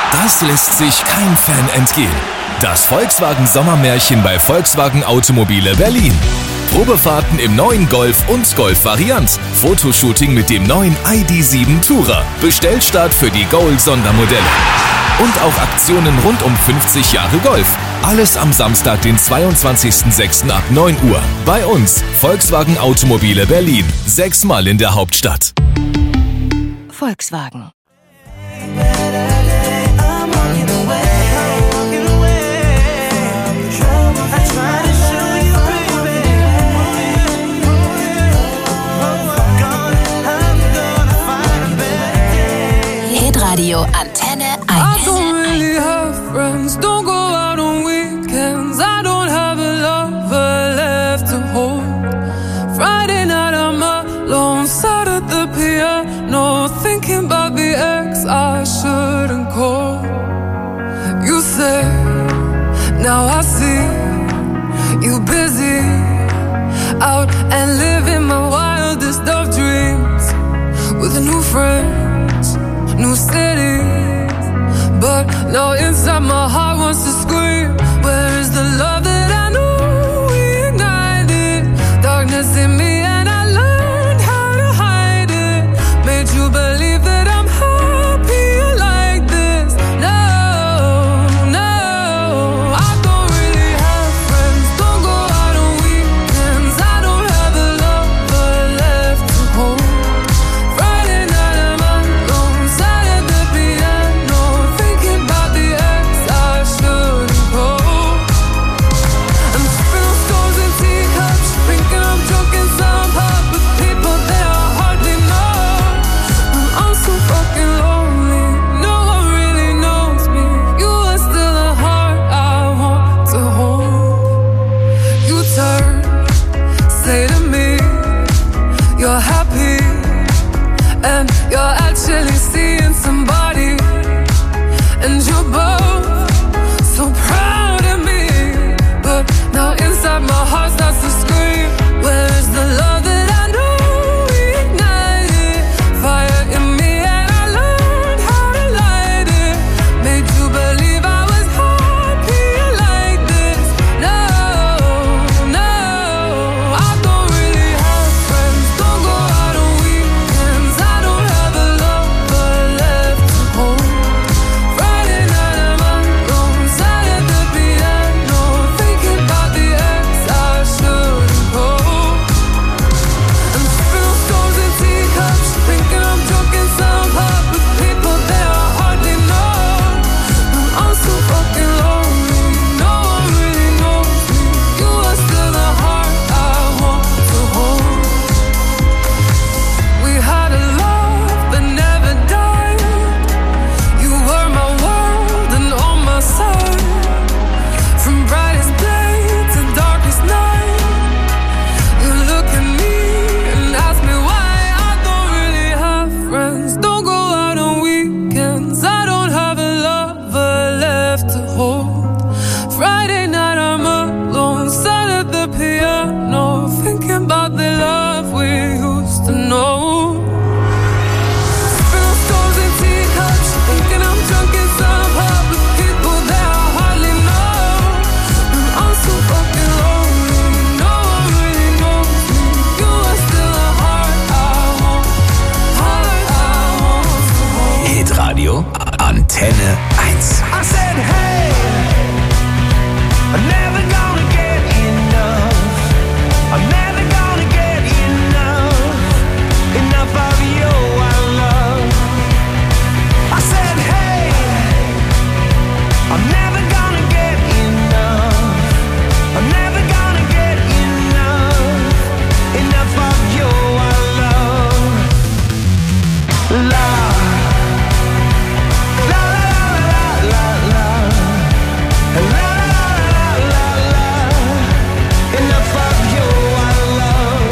Das lässt sich kein Fan entgehen. Das Volkswagen Sommermärchen bei Volkswagen Automobile Berlin. Probefahrten im neuen Golf und Golf-Variant. Fotoshooting mit dem neuen ID.7 Tourer. Bestellstart für die Gold-Sondermodelle. Und auch Aktionen rund um 50 Jahre Golf. Alles am Samstag, den 22.06. ab 9 Uhr. Bei uns, Volkswagen Automobile Berlin. 6-mal in der Hauptstadt. Volkswagen. Radio Antenne 1. I don't really have friends, don't go out on weekends. I don't have a lover left to hold. Friday night I'm alone, sat at the piano, thinking about the ex I shouldn't call. You say, now I see you busy, out and living my wildest of dreams, with new friends, new cities, but now inside my heart wants to scream. Where is the love that I knew we ignited? Darkness in me and I learned how to hide it. Made you believe that I'm happier like this. No, no, I don't really have friends. Don't go out on weekends. I don't have a lover left to hold. Friday night I'm alone, sat at the piano, thinking about the ex I shouldn't call. I'm spilling stones in teacups, thinking I'm drunk in some pub with people that I hardly know. I'm so fucking lonely, no one really knows me. You are still a heart I want to hold. You turn, say to me, you're happy, and you're actually seeing somebody, and you're both so proud of me. But now inside my heart starts to scream. Where is the love that I knew we ignited? Fire in me and I learned how to light it. Made you believe I was happier like this. No, no, I don't really have friends. Don't go out on weekends. I don't have a lover left to hold. Friday night I'm alone, sat at the piano, thinking about the ex I shouldn't call. I'm spilling stones in teacups, thinking I'm drunk in some pub with people that I hardly know. I'm so fucking lonely, no one really knows me. You are still the heart I want to hold. We had a love that never died. You were my world and on my side. From brightest day to darkest night, you look at me and ask me why. I don't really have friends. Don't go out on weekends. I don't have a lover left to hold. Friday night I'm alone, sat at the piano, thinking about the love we used to know. Spilling stones in teacups, thinking I'm drunk in some pub with people that I hardly know. I'm so fucking lonely, no one really knows me. You are still a heart I want to hold. Hitradio Antenne 1. I said, hey, I'm never gonna get enough. I'm never gonna get enough of your love. I said, hey, I'm never gonna get enough. I'm never gonna get enough of your love. Love. La la la la la la la la la la. Enough of your love.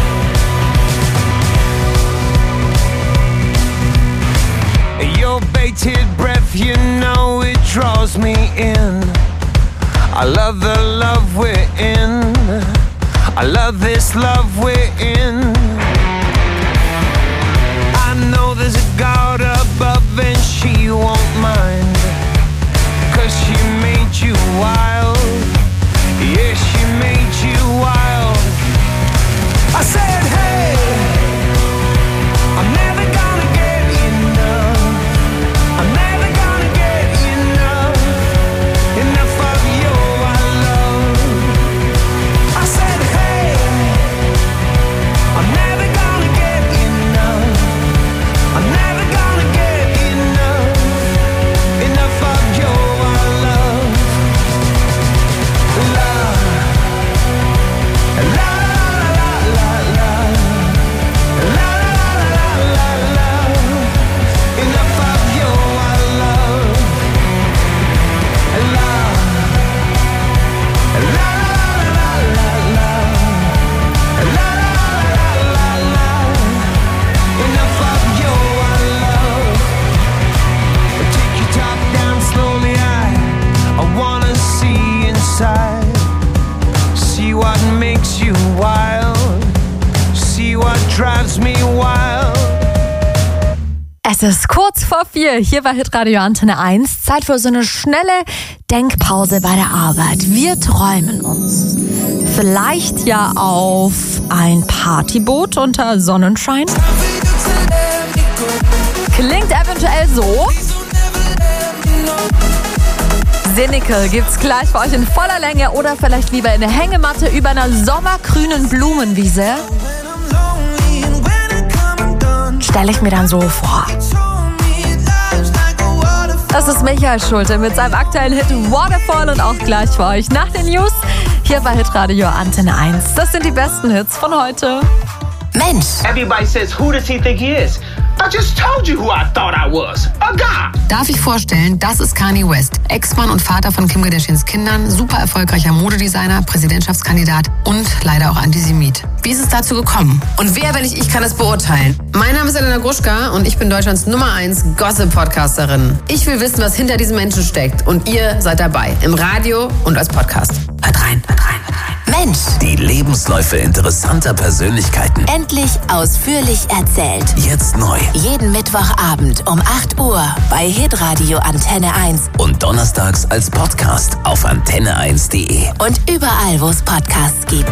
Your bated breath, you know it draws me in. I love the love we're in. I love this love we're in. I know there's a God above and she won't mind. Es ist kurz vor 4, hier bei Hitradio Antenne 1. Zeit für so eine schnelle Denkpause bei der Arbeit. Wir träumen uns vielleicht ja auf ein Partyboot unter Sonnenschein. Klingt eventuell so. Sinneke gibt's gleich für euch in voller Länge oder vielleicht lieber in der Hängematte über einer sommergrünen Blumenwiese. Stelle ich mir dann so vor. Das ist Michael Schulte mit seinem aktuellen Hit Waterfall und auch gleich für euch nach den News hier bei Hitradio Antenne 1. Das sind die besten Hits von heute. Mensch. Everybody says, who does he think he is? I just told you who I thought I was. A god. Darf ich vorstellen, das ist Kanye West, Ex-Mann und Vater von Kim Kardashians Kindern, super erfolgreicher Modedesigner, Präsidentschaftskandidat und leider auch Antisemit. Wie ist es dazu gekommen? Und wer, wenn nicht ich, kann es beurteilen? Mein Name ist Elena Gruschka und ich bin Deutschlands Nummer 1 Gossip-Podcasterin. Ich will wissen, was hinter diesem Menschen steckt und ihr seid dabei, im Radio und als Podcast. Hört rein, hört rein, hört rein. Mensch, die Lebensläufe interessanter Persönlichkeiten. Endlich ausführlich erzählt. Jetzt neu. Jeden Mittwochabend um 8 Uhr bei Hitradio Antenne 1. Und donnerstags als Podcast auf antenne1.de. Und überall, wo es Podcasts gibt.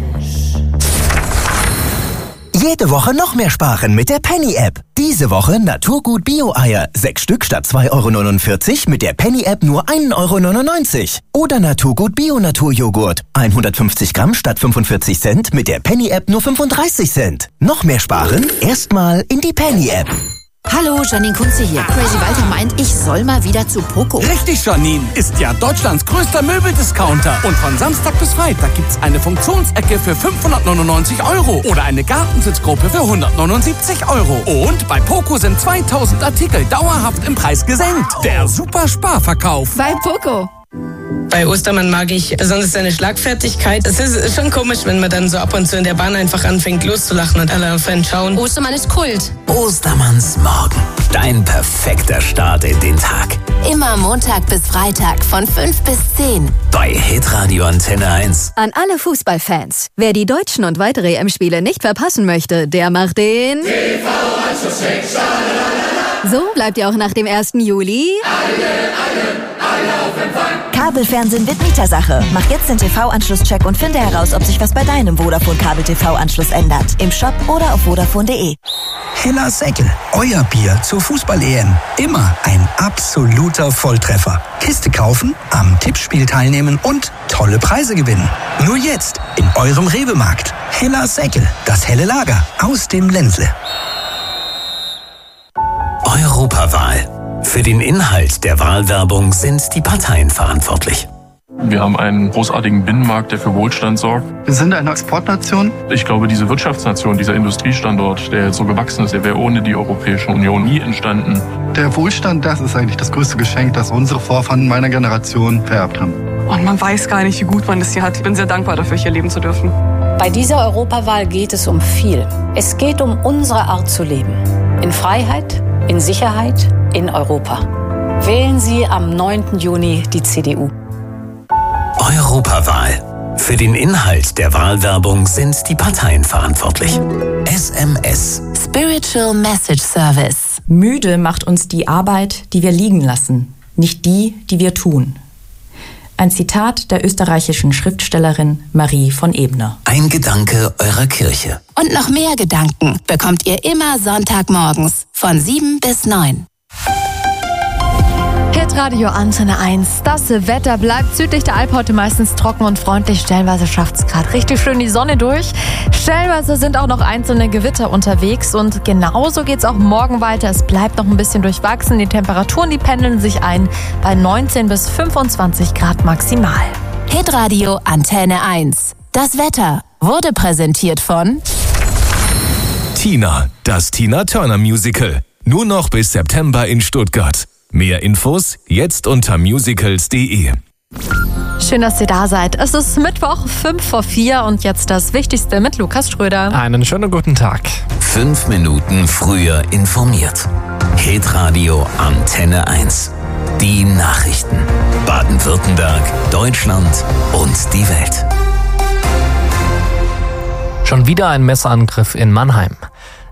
Jede Woche noch mehr sparen mit der Penny-App. Diese Woche Naturgut Bio-Eier. 6 Stück statt 2,49 € mit der Penny-App nur 1,99 €. Oder Naturgut Bio-Naturjoghurt. 150 Gramm statt 45 Cent mit der Penny-App nur 35 Cent. Noch mehr sparen? Erstmal in die Penny-App. Hallo, Janine Kunze hier. Crazy Walter meint, ich soll mal wieder zu Poco. Richtig, Janine. Ist ja Deutschlands größter Möbeldiscounter. Und von Samstag bis Freitag gibt's eine Funktionsecke für 599 € oder eine Gartensitzgruppe für 179 €. Und bei Poco sind 2000 Artikel dauerhaft im Preis gesenkt. Der super Sparverkauf. Bei Poco. Bei Ostermann mag ich besonders seine Schlagfertigkeit. Es ist schon komisch, wenn man dann so ab und zu in der Bahn einfach anfängt loszulachen und alle auf einen schauen. Ostermann ist Kult. Ostermanns Morgen. Dein perfekter Start in den Tag. Immer Montag bis Freitag von 5 bis 10. Bei Hitradio Antenne 1. An alle Fußballfans. Wer die deutschen und weitere EM-Spiele nicht verpassen möchte, der macht den TV-Anschluss-Check. So bleibt ihr auch nach dem 1. Juli alle auf Empfang. Kabelfernsehen wird Mietersache. Mach jetzt den TV-Anschluss-Check und finde heraus, ob sich was bei deinem Vodafone-Kabel-TV-Anschluss ändert. Im Shop oder auf vodafone.de. Hella Säckel, euer Bier zur Fußball-EM. Immer ein absoluter Volltreffer. Kiste kaufen, am Tippspiel teilnehmen und tolle Preise gewinnen. Nur jetzt in eurem Rewe-Markt. Hella Säckel, das helle Lager aus dem Ländle. Europawahl. Für den Inhalt der Wahlwerbung sind die Parteien verantwortlich. Wir haben einen großartigen Binnenmarkt, der für Wohlstand sorgt. Wir sind eine Exportnation. Ich glaube, diese Wirtschaftsnation, dieser Industriestandort, der jetzt so gewachsen ist, der wäre ohne die Europäische Union nie entstanden. Der Wohlstand, das ist eigentlich das größte Geschenk, das unsere Vorfahren meiner Generation vererbt haben. Und man weiß gar nicht, wie gut man das hier hat. Ich bin sehr dankbar dafür, hier leben zu dürfen. Bei dieser Europawahl geht es um viel. Es geht um unsere Art zu leben. In Freiheit, in Sicherheit, in Europa. Wählen Sie am 9. Juni die CDU. Europawahl. Für den Inhalt der Wahlwerbung sind die Parteien verantwortlich. SMS. Spiritual Message Service. Müde macht uns die Arbeit, die wir liegen lassen, nicht die, die wir tun. Ein Zitat der österreichischen Schriftstellerin Marie von Ebner. Ein Gedanke eurer Kirche. Und noch mehr Gedanken bekommt ihr immer Sonntagmorgens von 7 bis 9. Hitradio Antenne 1. Das Wetter bleibt südlich der Alp heute meistens trocken und freundlich. Stellenweise schafft es gerade richtig schön die Sonne durch. Stellenweise sind auch noch einzelne Gewitter unterwegs. Und genauso geht es auch morgen weiter. Es bleibt noch ein bisschen durchwachsen. Die Temperaturen, die pendeln sich ein bei 19 bis 25 Grad maximal. Hitradio Antenne 1. Das Wetter wurde präsentiert von Tina, das Tina Turner Musical. Nur noch bis September in Stuttgart. Mehr Infos jetzt unter musicals.de. Schön, dass ihr da seid. Es ist Mittwoch, 5 vor 4 und jetzt das Wichtigste mit Lukas Schröder. Einen schönen guten Tag. 5 Minuten früher informiert. Hitradio Antenne 1. Die Nachrichten. Baden-Württemberg, Deutschland und die Welt. Schon wieder ein Messerangriff in Mannheim.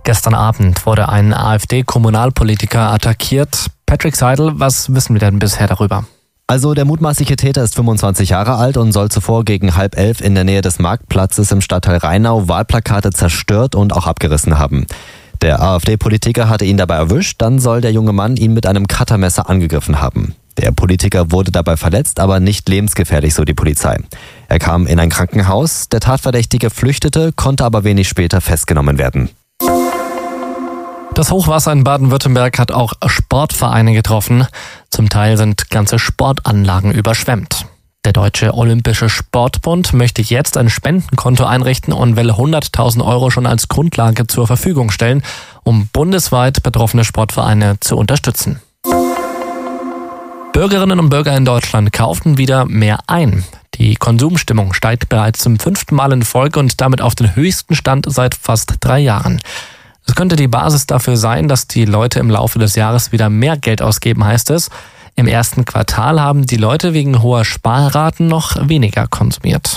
Gestern Abend wurde ein AfD-Kommunalpolitiker attackiert. Patrick Seidel, was wissen wir denn bisher darüber? Also der mutmaßliche Täter ist 25 Jahre alt und soll zuvor gegen 10:30 in der Nähe des Marktplatzes im Stadtteil Rheinau Wahlplakate zerstört und auch abgerissen haben. Der AfD-Politiker hatte ihn dabei erwischt, dann soll der junge Mann ihn mit einem Cuttermesser angegriffen haben. Der Politiker wurde dabei verletzt, aber nicht lebensgefährlich, so die Polizei. Er kam in ein Krankenhaus, der Tatverdächtige flüchtete, konnte aber wenig später festgenommen werden. Das Hochwasser in Baden-Württemberg hat auch Sportvereine getroffen. Zum Teil sind ganze Sportanlagen überschwemmt. Der Deutsche Olympische Sportbund möchte jetzt ein Spendenkonto einrichten und will 100.000 € schon als Grundlage zur Verfügung stellen, um bundesweit betroffene Sportvereine zu unterstützen. Bürgerinnen und Bürger in Deutschland kauften wieder mehr ein. Die Konsumstimmung steigt bereits zum 5. Mal in Folge und damit auf den höchsten Stand seit fast 3 Jahren. Es könnte die Basis dafür sein, dass die Leute im Laufe des Jahres wieder mehr Geld ausgeben, heißt es. Im ersten Quartal haben die Leute wegen hoher Sparraten noch weniger konsumiert.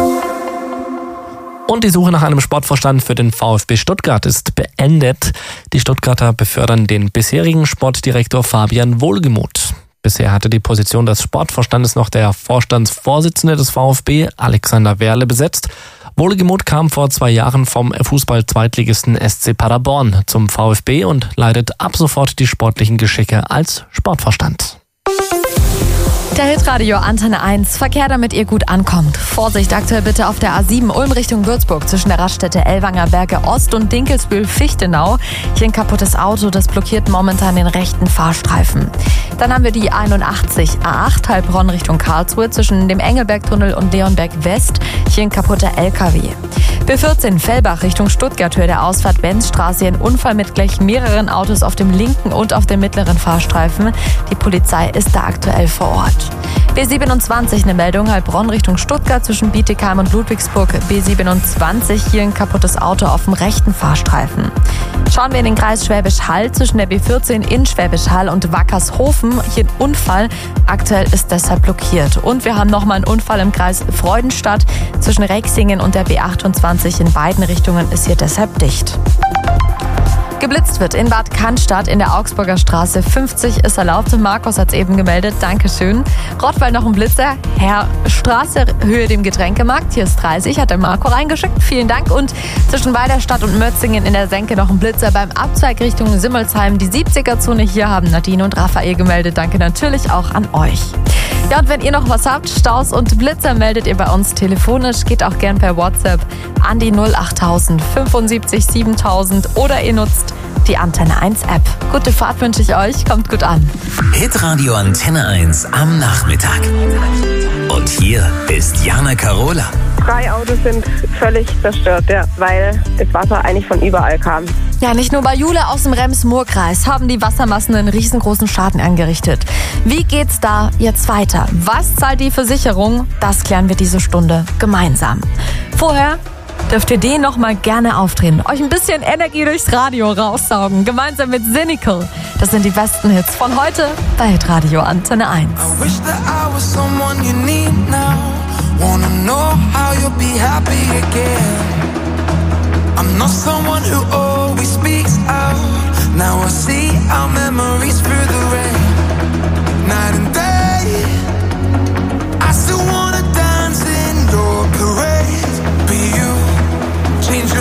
Und die Suche nach einem Sportvorstand für den VfB Stuttgart ist beendet. Die Stuttgarter befördern den bisherigen Sportdirektor Fabian Wohlgemuth. Bisher hatte die Position des Sportvorstandes noch der Vorstandsvorsitzende des VfB, Alexander Werle, besetzt. Wohlgemuth kam vor 2 Jahren vom Fußball-Zweitligisten SC Paderborn zum VfB und leitet ab sofort die sportlichen Geschicke als Sportvorstand. Der Hitradio Antenne 1. Verkehr, damit ihr gut ankommt. Vorsicht aktuell bitte auf der A7 Ulm Richtung Würzburg zwischen der Raststätte Ellwanger Berge Ost und Dinkelsbühl-Fichtenau. Hier ein kaputtes Auto, das blockiert momentan den rechten Fahrstreifen. Dann haben wir die 81 A8 Heilbronn Richtung Karlsruhe zwischen dem Engelbergtunnel und Leonberg West. Hier ein kaputter LKW. B14 Fellbach Richtung Stuttgart, Höhe der Ausfahrt Benzstraße. Ein Unfall mit gleich mehreren Autos auf dem linken und auf dem mittleren Fahrstreifen. Die Polizei ist da aktuell vor Ort. B27 eine Meldung, Heilbronn Richtung Stuttgart zwischen Bietigheim und Ludwigsburg. B27, hier ein kaputtes Auto auf dem rechten Fahrstreifen. Schauen wir in den Kreis Schwäbisch Hall zwischen der B14 in Schwäbisch Hall und Wackershofen. Hier ein Unfall, aktuell ist deshalb blockiert. Und wir haben nochmal einen Unfall im Kreis Freudenstadt zwischen Rexingen und der B28. In beiden Richtungen ist hier deshalb dicht. Geblitzt wird in Bad Cannstatt in der Augsburger Straße. 50 ist erlaubt. Markus hat es eben gemeldet. Dankeschön. Rottweil noch ein Blitzer. Herr Straße, Höhe dem Getränkemarkt. Hier ist 30, hat der Marco reingeschickt. Vielen Dank. Und zwischen Weiderstadt und Mörzingen in der Senke noch ein Blitzer beim Abzweig Richtung Simmelsheim. Die 70er-Zone. Hier haben Nadine und Raphael gemeldet. Danke natürlich auch an euch. Ja, und wenn ihr noch was habt, Staus und Blitzer, meldet ihr bei uns telefonisch. Geht auch gern per WhatsApp an die 08000 75 7000 oder ihr nutzt die Antenne 1 App. Gute Fahrt wünsche ich euch, kommt gut an. Hitradio Antenne 1 am Nachmittag. Und hier ist Jana Karola. 3 Autos sind völlig zerstört, ja, weil das Wasser eigentlich von überall kam. Ja, nicht nur bei Jule aus dem Rems-Murr-Kreis haben die Wassermassen einen riesengroßen Schaden angerichtet. Wie geht's da jetzt weiter? Was zahlt die Versicherung? Das klären wir diese Stunde gemeinsam. Vorher dürft ihr den noch mal gerne aufdrehen. Euch ein bisschen Energie durchs Radio raussaugen. Gemeinsam mit Cynical. Das sind die besten Hits von heute bei Hitradio Antenne 1. I wish that I was someone you need now. Wanna know how you'll be happy again. I'm not someone who always speaks out. Now I see our memories through the rain.